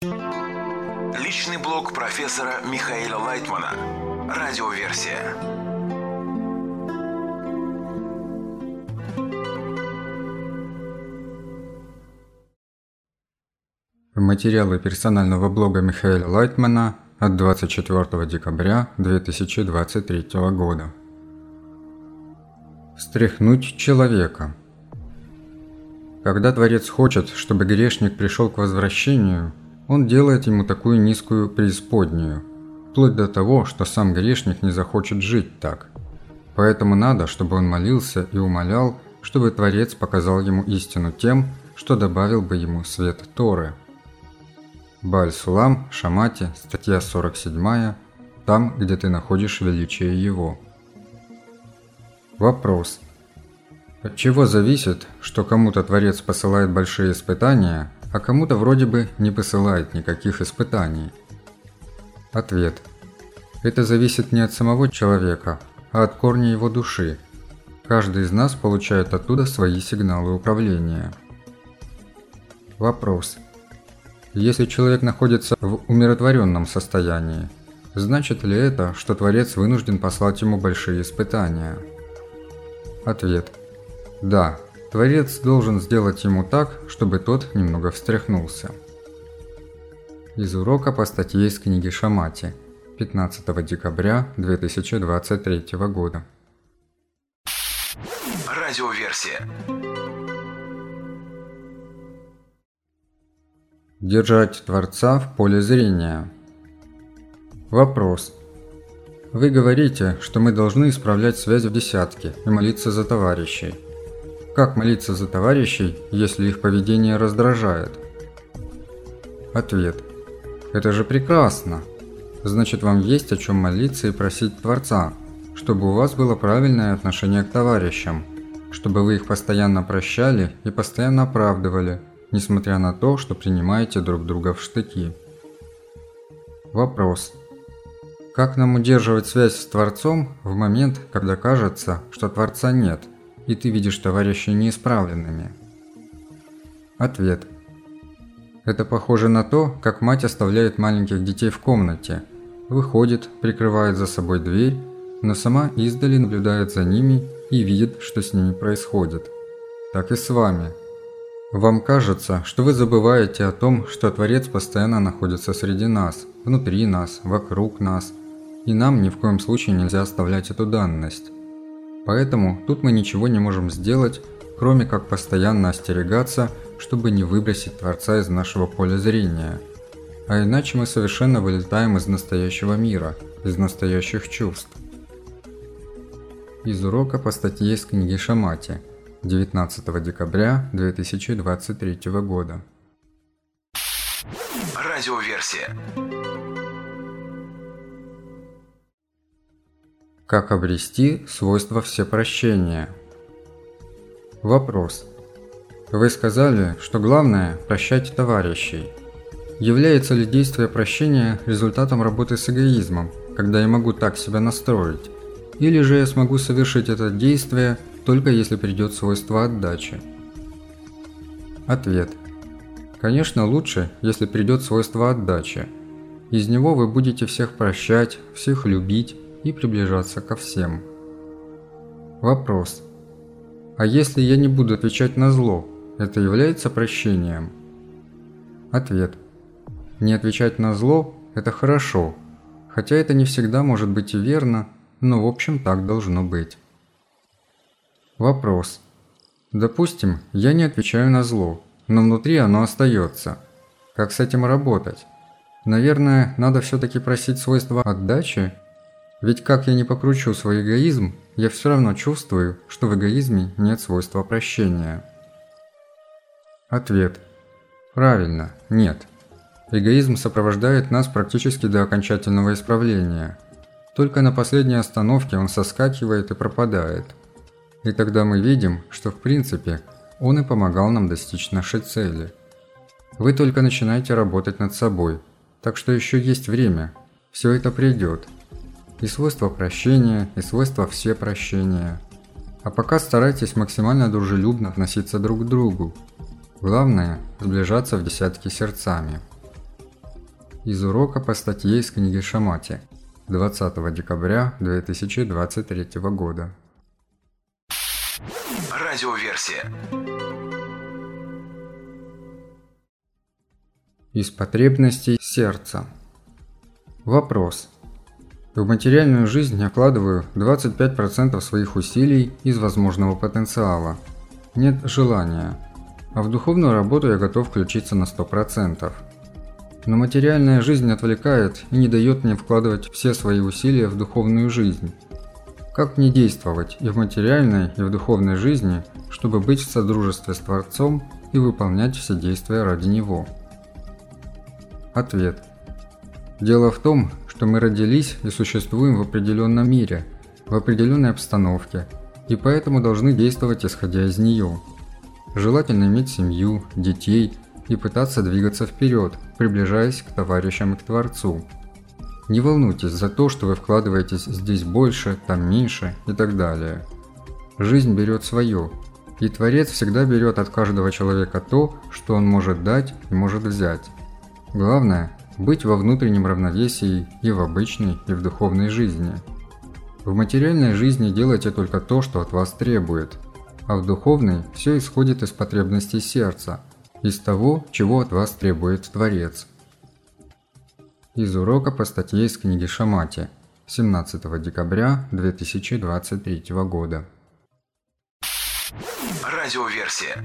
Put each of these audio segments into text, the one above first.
Личный блог профессора Михаила Лайтмана. Радиоверсия. Материалы персонального блога Михаила Лайтмана от 24 декабря 2023 года. Встряхнуть человека. Когда Творец хочет, чтобы грешник пришел к возвращению, Он делает ему такую низкую преисподнюю, вплоть до того, что сам грешник не захочет жить так. Поэтому надо, чтобы он молился и умолял, чтобы Творец показал ему истину тем, что добавил бы ему свет Торы. Бааль-Сулам, Шамати, статья 47, там, где ты находишь величие его. Вопрос. От чего зависит, что кому-то Творец посылает большие испытания, а кому-то вроде бы не посылает никаких испытаний? Ответ. Это зависит не от самого человека, а от корня его души. Каждый из нас получает оттуда свои сигналы управления. Вопрос. Если человек находится в умиротворенном состоянии, значит ли это, что Творец вынужден послать ему большие испытания? Ответ. Да, Творец должен сделать ему так, чтобы тот немного встряхнулся. Из урока по статье из книги Шамати, 15 декабря 2023 года. Радиоверсия. Держать Творца в поле зрения. Вопрос. Вы говорите, что мы должны исправлять связь в десятке и молиться за товарищей. Как молиться за товарищей, если их поведение раздражает? Ответ. Это же прекрасно. Значит, вам есть о чем молиться и просить Творца, чтобы у вас было правильное отношение к товарищам, чтобы вы их постоянно прощали и постоянно оправдывали, несмотря на то, что принимаете друг друга в штыки. Вопрос. Как нам удерживать связь с Творцом в момент, когда кажется, что Творца нет, и ты видишь товарищей неисправленными? Ответ. Это похоже на то, как мать оставляет маленьких детей в комнате, выходит, прикрывает за собой дверь, но сама издали наблюдает за ними и видит, что с ними происходит. Так и с вами. Вам кажется, что вы забываете о том, что Творец постоянно находится среди нас, внутри нас, вокруг нас, и нам ни в коем случае нельзя оставлять эту данность. Поэтому тут мы ничего не можем сделать, кроме как постоянно остерегаться, чтобы не выбросить Творца из нашего поля зрения. А иначе мы совершенно вылетаем из настоящего мира, из настоящих чувств. Из урока по статье из книги Шамати, 19 декабря 2023 года. Радиоверсия. Как обрести свойство всепрощения? Вопрос. Вы сказали, что главное – прощать товарищей. Является ли действие прощения результатом работы с эгоизмом, когда я могу так себя настроить? Или же я смогу совершить это действие, только если придет свойство отдачи? Ответ. Конечно, лучше, если придет свойство отдачи. Из него вы будете всех прощать, всех любить и приближаться ко всем. Вопрос. А если я не буду отвечать на зло, это является прощением? Ответ. Не отвечать на зло – это хорошо, хотя это не всегда может быть и верно, но в общем так должно быть. Вопрос. Допустим, я не отвечаю на зло, но внутри оно остается. Как с этим работать? Наверное, надо все-таки просить свойства отдачи? Ведь как я не покручу свой эгоизм, я все равно чувствую, что в эгоизме нет свойства прощения. Ответ. Правильно, нет. Эгоизм сопровождает нас практически до окончательного исправления. Только на последней остановке он соскакивает и пропадает. И тогда мы видим, что в принципе он и помогал нам достичь нашей цели. Вы только начинаете работать над собой, так что еще есть время, все это придет. И свойство прощения, и свойство всепрощения. А пока старайтесь максимально дружелюбно относиться друг к другу. Главное – сближаться в десятки сердцами. Из урока по статье из книги Шамати 20 декабря 2023 года. Радиоверсия. Из потребностей сердца. Вопрос. В материальную жизнь я вкладываю 25% своих усилий из возможного потенциала. Нет желания. А в духовную работу я готов включиться на 100%. Но материальная жизнь отвлекает и не дает мне вкладывать все свои усилия в духовную жизнь. Как мне действовать и в материальной, и в духовной жизни, чтобы быть в содружестве с Творцом и выполнять все действия ради Него? Ответ. Дело в том, что мы родились и существуем в определенном мире, в определенной обстановке, и поэтому должны действовать исходя из нее. Желательно иметь семью, детей и пытаться двигаться вперед, приближаясь к товарищам и к Творцу. Не волнуйтесь за то, что вы вкладываетесь здесь больше, там меньше и так далее. Жизнь берет свое, и Творец всегда берет от каждого человека то, что он может дать и может взять. Главное – быть во внутреннем равновесии и в обычной, и в духовной жизни. В материальной жизни делайте только то, что от вас требует, а в духовной все исходит из потребностей сердца, из того, чего от вас требует Творец. Из урока по статье из книги Шамати 17 декабря 2023 года. Радиоверсия.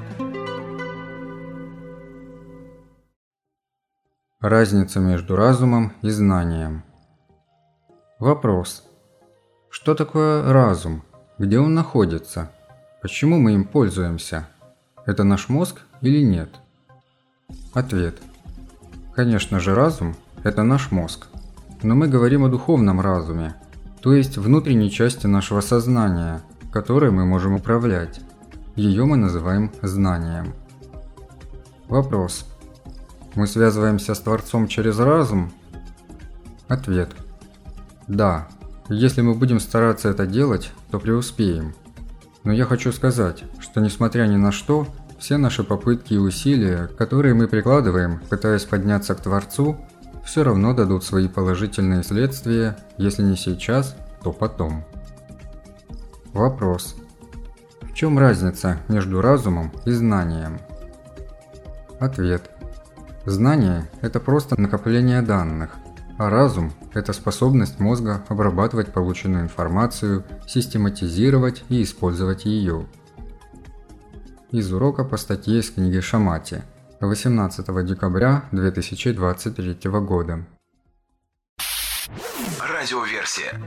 Разница между разумом и знанием. Вопрос. Что такое разум? Где он находится? Почему мы им пользуемся? Это наш мозг или нет? Ответ. Конечно же, разум – это наш мозг. Но мы говорим о духовном разуме, то есть внутренней части нашего сознания, которой мы можем управлять. Ее мы называем знанием. Вопрос. Мы связываемся с Творцом через разум? Ответ. Да. Если мы будем стараться это делать, то преуспеем. Но я хочу сказать, что несмотря ни на что, все наши попытки и усилия, которые мы прикладываем, пытаясь подняться к Творцу, все равно дадут свои положительные следствия, если не сейчас, то потом. Вопрос. В чем разница между разумом и знанием? Ответ. Знание – это просто накопление данных, а разум – это способность мозга обрабатывать полученную информацию, систематизировать и использовать ее. Из урока по статье из книги Шамати 18 декабря 2023 года. Радиоверсия.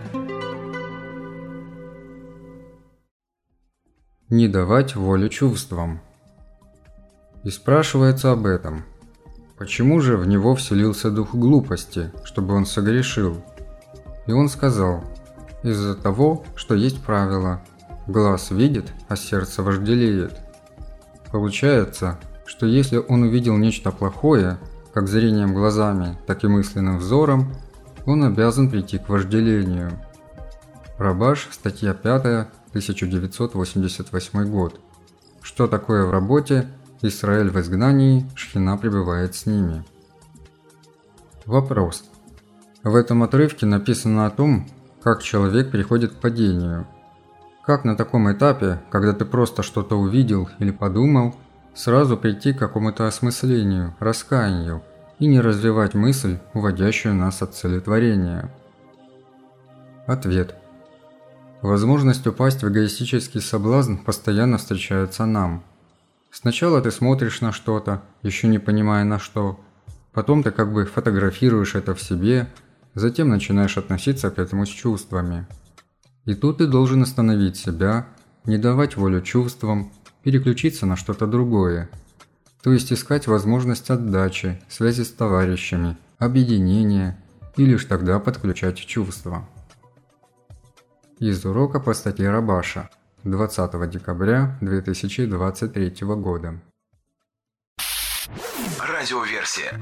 Не давать волю чувствам. И спрашивается об этом. Почему же в него вселился дух глупости, чтобы он согрешил? И он сказал, из-за того, что есть правило, глаз видит, а сердце вожделеет. Получается, что если он увидел нечто плохое, как зрением глазами, так и мысленным взором, он обязан прийти к вожделению. Рабаш, статья 5, 1988 год. Что такое в работе? Израиль в изгнании, Шхина пребывает с ними. Вопрос. В этом отрывке написано о том, как человек приходит к падению. Как на таком этапе, когда ты просто что-то увидел или подумал, сразу прийти к какому-то осмыслению, раскаянию и не развивать мысль, уводящую нас от цели творения? Ответ. Возможность упасть в эгоистический соблазн постоянно встречается нам. Сначала ты смотришь на что-то, еще не понимая на что, потом ты как бы фотографируешь это в себе, затем начинаешь относиться к этому с чувствами. И тут ты должен остановить себя, не давать волю чувствам, переключиться на что-то другое, то есть искать возможность отдачи, связи с товарищами, объединения и лишь тогда подключать чувства. Из урока по статье Рабаша 20 декабря 2023 года. Радиоверсия.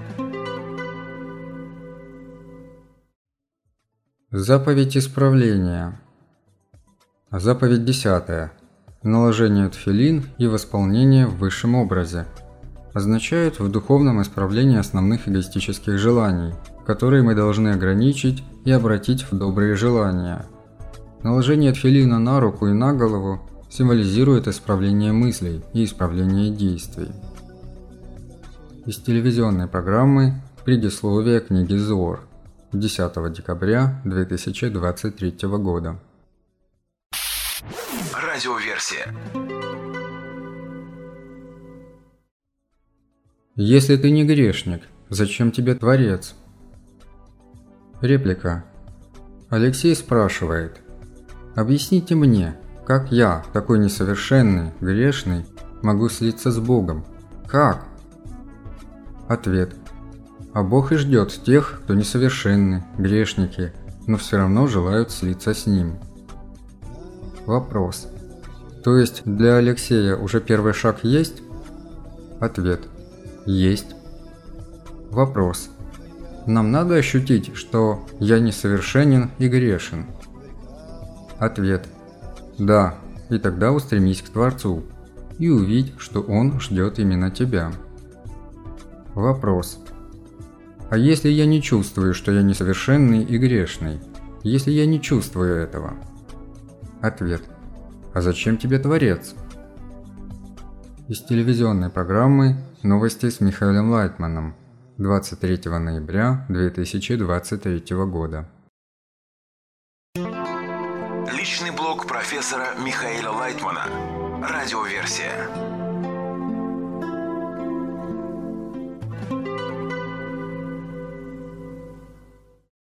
Заповедь исправления. Заповедь 10. Наложение тфилин и восполнение в высшем образе означают в духовном исправлении основных эгоистических желаний, которые мы должны ограничить и обратить в добрые желания. Наложение тфилина на руку и на голову символизирует исправление мыслей и исправление действий. Из телевизионной программы «Предисловие книги Зоар» 10 декабря 2023 года. Радиоверсия. Если ты не грешник, зачем тебе Творец? Реплика. Алексей спрашивает: объясните мне, как я, такой несовершенный, грешный, могу слиться с Богом? Как? Ответ. А Бог и ждет тех, кто несовершенны, грешники, но все равно желают слиться с Ним. Вопрос. То есть для Алексея уже первый шаг есть? Ответ. Есть. Вопрос. Нам надо ощутить, что я несовершенен и грешен? Ответ. Да, и тогда устремись к Творцу и увидь, что Он ждет именно тебя. Вопрос. А если я не чувствую, что я несовершенный и грешный? Если я не чувствую этого? Ответ. А зачем тебе Творец? Из телевизионной программы «Новости с Михаилом Лайтманом» 23 ноября 2023 года. Личный блог профессора Михаила Лайтмана. Радиоверсия.